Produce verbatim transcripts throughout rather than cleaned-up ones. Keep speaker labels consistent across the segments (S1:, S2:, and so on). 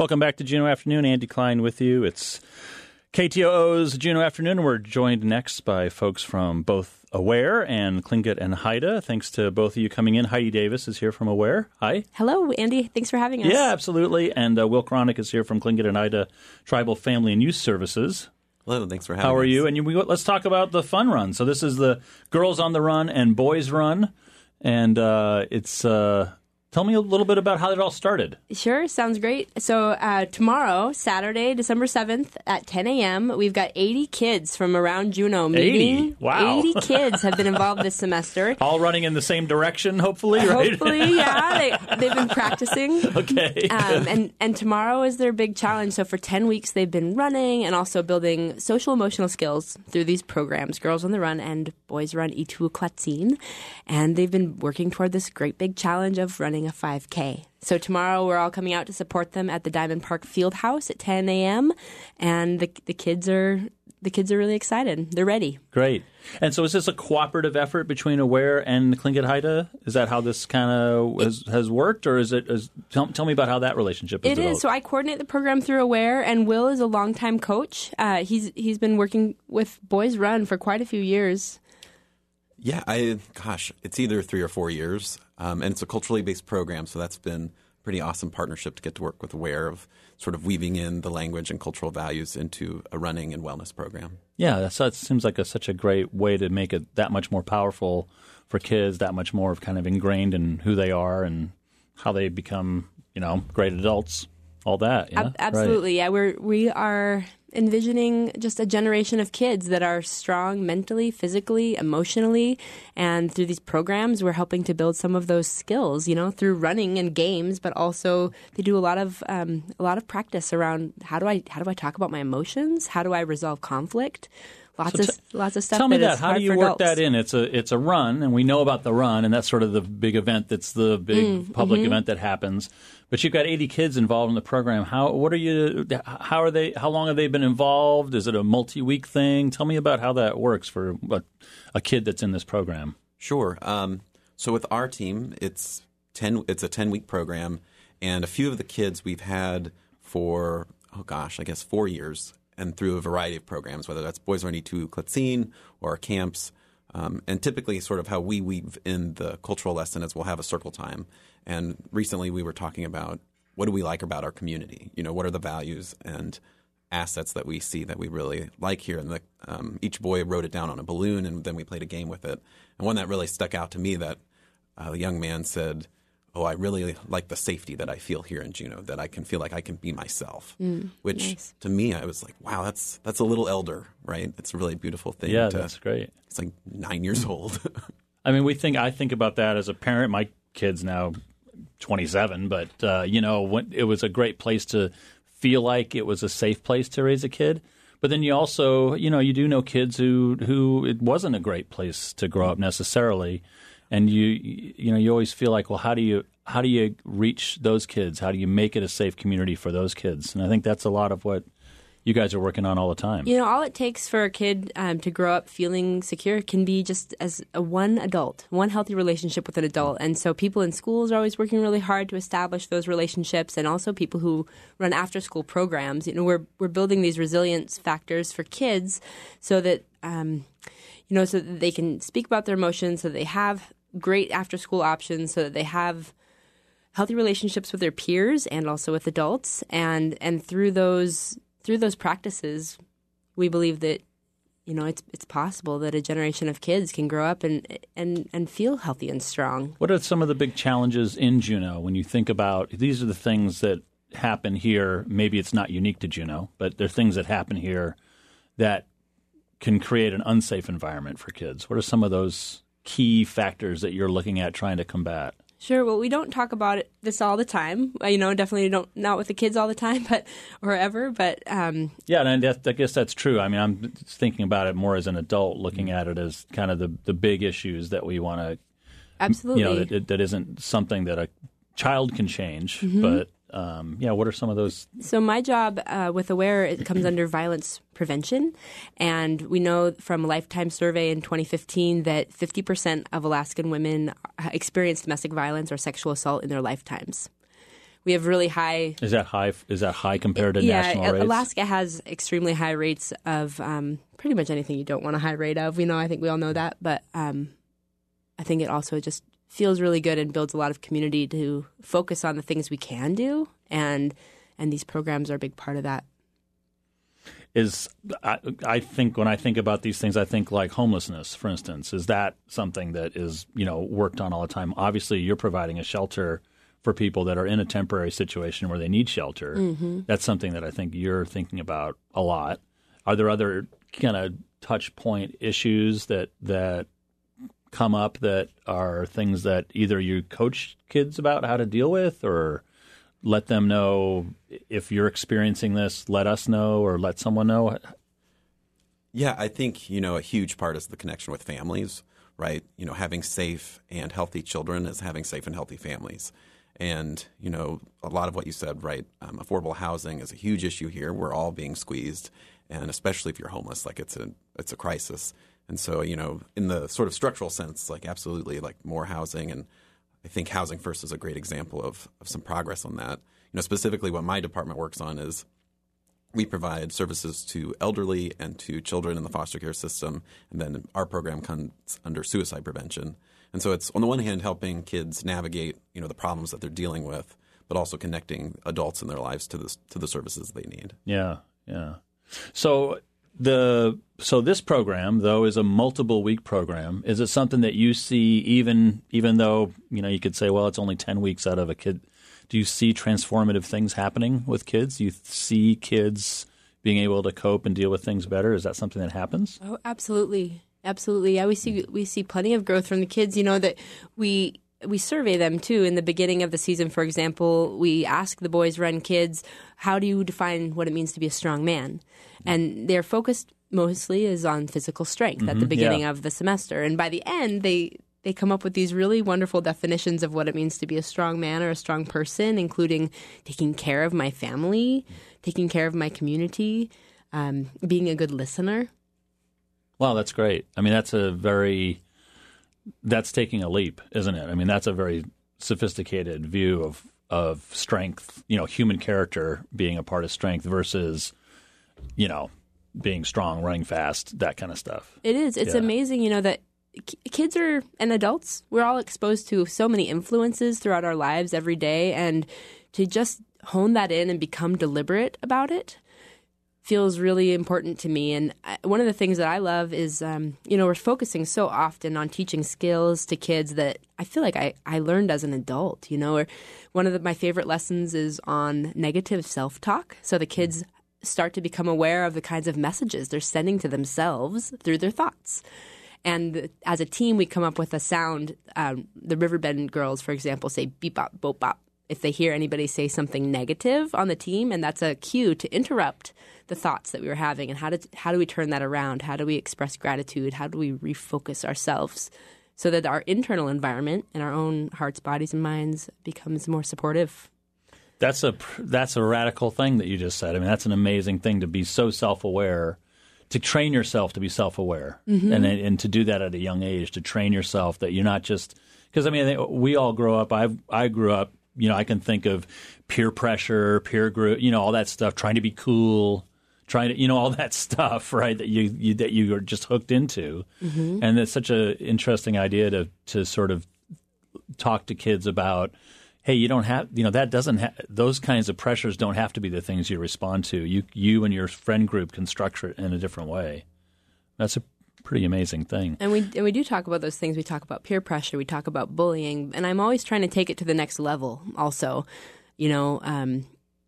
S1: Welcome back to Juneau Afternoon. Andy Klein with you. It's K T O O's Juneau Afternoon, and we're joined next by folks from both Aware and Tlingit and Haida. Thanks to both of you coming in. Heidi Davis is here from Aware. Hi.
S2: Hello, Andy. Thanks for having us.
S1: Yeah, absolutely. And uh, Will Kronick is here from Tlingit and Haida Tribal Family and Youth Services.
S3: Hello, thanks for having us.
S1: How are you? And you, we, let's talk about the fun run. So this is the Girls on the Run and Boys Run, and uh, it's... Uh, Tell me a little bit about how it all started.
S2: Sure, sounds great. So uh, tomorrow, Saturday, December seventh at ten a.m., we've got eighty kids from around Juneau meeting.
S1: eighty? Wow.
S2: eighty kids have been involved this semester.
S1: All running in the same direction, hopefully, right?
S2: Hopefully, yeah. They, they've been practicing.
S1: Okay.
S2: Um, and, and tomorrow is their big challenge. So for ten weeks, they've been running and also building social-emotional skills through these programs, Girls on the Run and Boys Run Itu Klatsin. And they've been working toward this great big challenge of running a five K. So tomorrow we're all coming out to support them at the Diamond Park Field House at ten a.m. and the the kids are the kids are really excited. They're ready.
S1: Great. And so is this a cooperative effort between Aware and the Tlingit Haida? Is that how this kind of has, has worked, or is it? Is, tell, tell me about how that relationship is
S2: It
S1: developed.
S2: is. So I coordinate the program through Aware, and Will is a longtime coach. Uh, he's he's been working with Boys Run for quite a few years.
S3: Yeah, I gosh, it's either three or four years, um, and it's a culturally based program, so that's been a pretty awesome partnership to get to work with Aware of sort of weaving in the language and cultural values into a running and wellness program.
S1: Yeah, that's, that seems like a, such a great way to make it that much more powerful for kids, that much more kind of ingrained in who they are and how they become, you know, great adults, all that. Yeah?
S2: Ab- absolutely,
S1: right.
S2: yeah. We're we are envisioning just a generation of kids that are strong mentally, physically, emotionally, and through these programs we're helping to build some of those skills, you know, through running and games, but also they do a lot of um, a lot of practice around how do I how do I talk about my emotions, how do I resolve conflict. Lots
S1: So
S2: of
S1: t-
S2: lots of stuff.
S1: Tell me
S2: that.
S1: that.
S2: Is
S1: How
S2: hard
S1: do you
S2: for
S1: work
S2: adults.
S1: that in? It's a it's a run, and we know about the run, and that's sort of the big event. That's the big
S2: Mm,
S1: public
S2: mm-hmm.
S1: event that happens. But you've got eighty kids involved in the program. How what are you? How are they? How long have they been involved? Is it a multi-week thing? Tell me about how that works for a, a kid that's in this program.
S3: Sure. Um, so with our team, it's ten. It's a ten-week program, and a few of the kids we've had for oh gosh, I guess four years. And through a variety of programs, whether that's Boys Run Itu Klatsin or our camps. Um, and typically sort of how we weave in the cultural lesson is we'll have a circle time. And recently we were talking about what do we like about our community? You know, what are the values and assets that we see that we really like here? And the, um, each boy wrote it down on a balloon, and then we played a game with it. And one that really stuck out to me that uh, the young man said, oh, I really like the safety that I feel here in Juneau, that I can feel like I can be myself,
S2: Mm,
S3: which
S2: nice.
S3: to me, I was like, wow, that's that's a little elder, right? It's a really beautiful thing.
S1: Yeah,
S3: to,
S1: that's great.
S3: It's like nine years old.
S1: I mean, we think I think about that as a parent. My kid's now twenty-seven, but uh, you know, when, it was a great place to feel like it was a safe place to raise a kid. But then you also, you know, you do know kids who who it wasn't a great place to grow up necessarily. And you, you know, you always feel like, well, how do you how do you reach those kids? How do you make it a safe community for those kids? And I think that's a lot of what you guys are working on all the time.
S2: You know, all it takes for a kid um, to grow up feeling secure can be just as a one adult, one healthy relationship with an adult. And so people in schools are always working really hard to establish those relationships, and also people who run after-school programs. You know, we're we're building these resilience factors for kids so that um, you know, so that they can speak about their emotions, so that they have great after-school options, so that they have healthy relationships with their peers and also with adults. And and through those through those practices, we believe that, you know, it's it's possible that a generation of kids can grow up and and and feel healthy and strong.
S1: What are some of the big challenges in Juneau when you think about these are the things that happen here? Maybe it's not unique to Juneau, but there are things that happen here that can create an unsafe environment for kids. What are some of those key factors that you're looking at trying to combat?
S2: Sure. Well, we don't talk about it, this all the time. You know, definitely don't not with the kids all the time, but or ever. But um,
S1: yeah, and I, I guess that's true. I mean, I'm thinking about it more as an adult, looking at it as kind of the the big issues that we want to.
S2: Absolutely.
S1: You know, that, that isn't something that a child can change,
S2: Mm-hmm.
S1: but. Um, yeah, what are some of those?
S2: So my job uh, with Aware, it comes under violence prevention. And we know from a Lifetime survey in twenty fifteen that fifty percent of Alaskan women experience domestic violence or sexual assault in their lifetimes, we have really high.
S1: Is that high? Is that high compared to
S2: yeah,
S1: national rates?
S2: Alaska has extremely high rates of um, pretty much anything you don't want a high rate of. We know, I think we all know that, but um, I think it also just feels really good and builds a lot of community to focus on the things we can do, and and these programs are a big part of that.
S1: Is I, I think when I think about these things, I think like homelessness, for instance. Is that something that is, you know, worked on all the time? Obviously, you're providing a shelter for people that are in a temporary situation where they need shelter. Mm-hmm. That's something that I think you're thinking about a lot. Are there other kind of touch point issues that that come up that are things that either you coach kids about how to deal with, or let them know if you're experiencing this, let us know or let someone know?
S3: Yeah, I think, you know, a huge part is the connection with families, right? You know, having safe and healthy children is having safe and healthy families. And, you know, a lot of what you said, right, um, affordable housing is a huge issue here. We're all being squeezed, and especially if you're homeless, like it's a it's a crisis. And so, you know, in the sort of structural sense, like absolutely, like more housing. And I think Housing First is a great example of, of some progress on that. You know, specifically what my department works on is we provide services to elderly and to children in the foster care system, and then our program comes under suicide prevention. And so it's on the one hand helping kids navigate, you know, the problems that they're dealing with, but also connecting adults in their lives to this to the services they need.
S1: Yeah, yeah. So the so this program, though, is a multiple week program. Is it something that you see even even though, you know, you could say, well, it's only ten weeks out of a kid? Do you see transformative things happening with kids? Do you see kids being able to cope and deal with things better? Is that something that happens?
S2: Oh, absolutely. Absolutely. Yeah, we see we see plenty of growth from the kids. You know, that we we survey them too. In the beginning of the season, for example, we ask the boys run kids, how do you define what it means to be a strong man? And they're focused mostly is on physical strength mm-hmm, at the beginning
S1: yeah.
S2: of the semester. And by the end, they they come up with these really wonderful definitions of what it means to be a strong man or a strong person, including taking care of my family, taking care of my community, um, being a good listener.
S1: Wow, that's great. I mean, that's a very – that's taking a leap, isn't it? I mean, that's a very sophisticated view of, of strength, you know, human character being a part of strength versus, you know, being strong, running fast, that kind of stuff.
S2: It is. It's yeah. amazing, you know, that kids are and adults, we're all exposed to so many influences throughout our lives every day, and to just hone that in and become deliberate about it feels really important to me. And one of the things that I love is, um, you know, we're focusing so often on teaching skills to kids that I feel like I, I learned as an adult, you know, or one of the, my favorite lessons is on negative self-talk. So the kids start to become aware of the kinds of messages they're sending to themselves through their thoughts. And as a team, we come up with a sound. Um, the Riverbend girls, for example, say beep bop, bop bop. If they hear anybody say something negative on the team, and that's a cue to interrupt the thoughts that we were having, and how do, how do we turn that around? How do we express gratitude? How do we refocus ourselves so that our internal environment and our own hearts, bodies, and minds becomes more supportive?
S1: That's a that's a radical thing that you just said. I mean, that's an amazing thing to be so self-aware, to train yourself to be self-aware, mm-hmm. and and to do that at a young age, to train yourself that you're not just because I mean we all grow up. I I grew up. You know, I can think of peer pressure, peer group, you know, all that stuff, trying to be cool, trying to, you know, all that stuff, right, that you, you that you are just hooked into. Mm-hmm. And it's such an interesting idea to to sort of talk to kids about, hey, you don't have, you know, that doesn't have, those kinds of pressures don't have to be the things you respond to. You you and your friend group can structure it in a different way. That's a pretty amazing thing.
S2: And we and we do talk about those things. We talk about peer pressure. We talk about bullying. And I'm always trying to take it to the next level also. You know, um,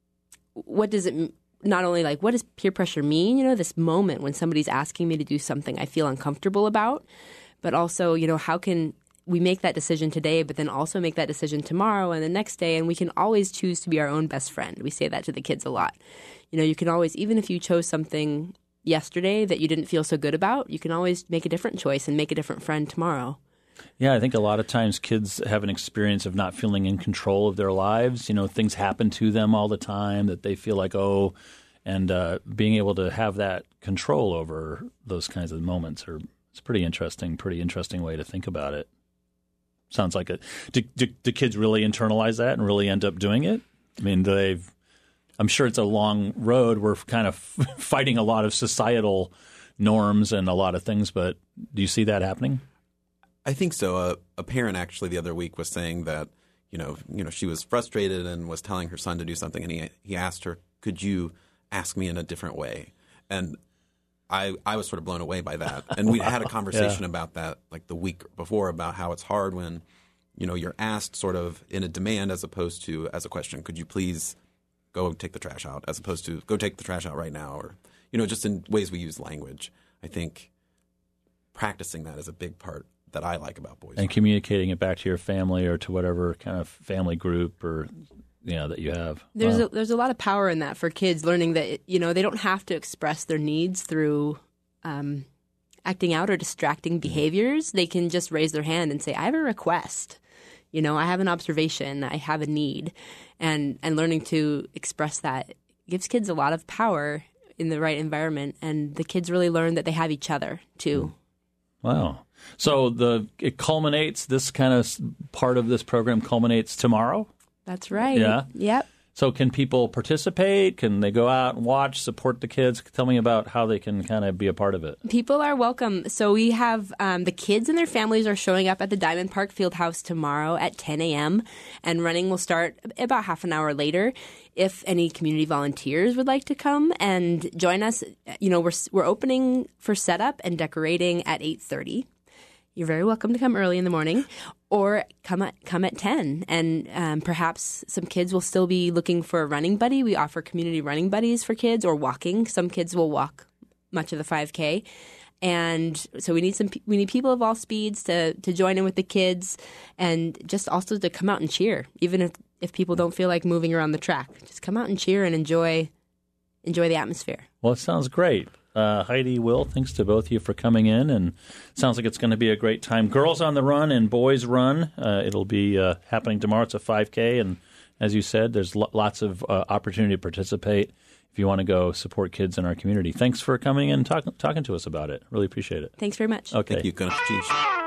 S2: what does it not only like what does peer pressure mean? You know, this moment when somebody's asking me to do something I feel uncomfortable about, but also, you know, how can we make that decision today, but then also make that decision tomorrow and the next day, and we can always choose to be our own best friend. We say that to the kids a lot. You know, you can always, even if you chose something yesterday that you didn't feel so good about, you can always make a different choice and make a different friend tomorrow.
S1: Yeah, I think a lot of times kids have an experience of not feeling in control of their lives. You know, things happen to them all the time that they feel like, oh, and uh, being able to have that control over those kinds of moments are it's pretty interesting, pretty interesting way to think about it. Sounds like it. Do, do, do kids really internalize that and really end up doing it? I mean, they've. I'm sure it's a long road. We're kind of fighting a lot of societal norms and a lot of things, but do you see that happening?
S3: I think so. Uh, a parent actually the other week was saying that, you know, you know, she was frustrated and was telling her son to do something, and he he asked her, "Could you ask me in a different way?" And I I was sort of blown away by that. And we had a conversation
S1: yeah.
S3: about that like the week before about how it's hard when, you know, you're asked sort of in a demand as opposed to as a question. Could you please go take the trash out, as opposed to go take the trash out right now, or, you know, just in ways we use language. I think practicing that is a big part that I like about Boys
S1: And
S3: Run.
S1: communicating it back to your family or to whatever kind of family group or, you know, that you have.
S2: There's
S1: Wow.
S2: a, there's a lot of power in that for kids, learning that, you know, they don't have to express their needs through um, acting out or distracting behaviors. They can just raise their hand and say, I have a request. You know, I have an observation, I have a need, and and learning to express that gives kids a lot of power in the right environment, and the kids really learn that they have each other too.
S1: Wow. So the it culminates, this kind of part of this program culminates tomorrow?
S2: That's right.
S1: Yeah.
S2: Yep.
S1: So can people participate? Can they go out and watch, support the kids? Tell me about how they can kind of be a part of it.
S2: People are welcome. So we have um, the kids and their families are showing up at the Diamond Park Fieldhouse tomorrow at ten a.m. and running will start about half an hour later. If any community volunteers would like to come and join us, you know, we're we're opening for setup and decorating at eight thirty. You're very welcome to come early in the morning, or come at come at ten. And um, perhaps some kids will still be looking for a running buddy. We offer community running buddies for kids, or walking. Some kids will walk much of the five K, and so we need some we need people of all speeds to to join in with the kids, and just also to come out and cheer, even if if people don't feel like moving around the track. Just come out and cheer and enjoy enjoy the atmosphere.
S1: Well, it sounds great. Uh, Heidi, Will, thanks to both of you for coming in, and it sounds like it's going to be a great time. Girls on the Run and Boys Run, uh, it'll be uh, happening tomorrow. It's a five K, and as you said, there's lo- lots of uh, opportunity to participate if you want to go support kids in our community. Thanks for coming in and talk- talking to us about it. Really appreciate it.
S2: Thanks very much.
S1: Okay.
S3: Thank you, Coach Chief.